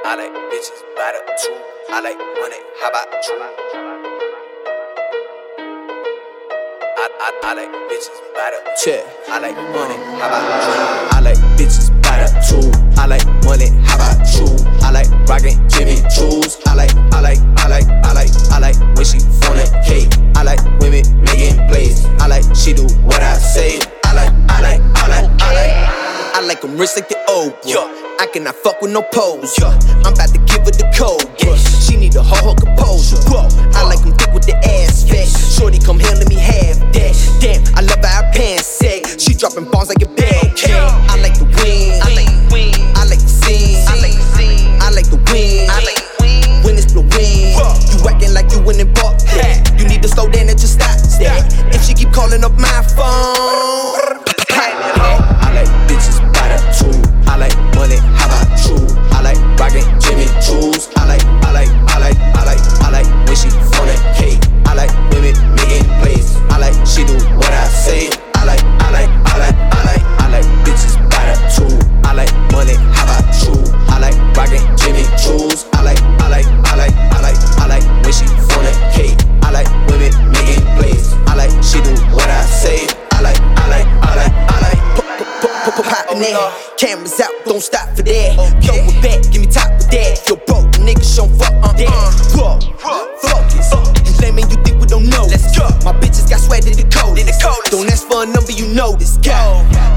I like bitches by the two. I like money, how about you? I like bitches by the check. I like money, how about you? I like bitches by the two. I like money, how about you? I like rockin' Jimmy Choo's. I like when she fornicate. I like women making plays. I like she do what I say. I like them rich like the old boy. I cannot fuck with no pose. I'm about to give her the code. She need to hold her composure. I like them thick with the ass fat. Shorty come handle me half that. Damn, I love how her pants sag. She dropping bombs like a bag. I like the win. I like the scene. I like the win. When it's blowing, you acting like you winning ball. You need to slow down and just stop that. If she keep calling up my phone. I like bitches by the two. I like money, how about you? I like rockin' Jimmy Choo's. I like when she fornicate. I like women making plays. I like she do what I say. I like bitches by the two. I like money, how about you? I like rockin' Jimmy Choo's. I like when she fornicate. I like women making plays. I like she do what I say. I like poppin' in. Cameras out, don't stop for that. Throw it back, give me top of that. Yo, broke niggas show fuck that. Focus. You claiming you think we don't know. Let's go. My bitches got sweat in the cold. Don't ask for a number, you know this guy.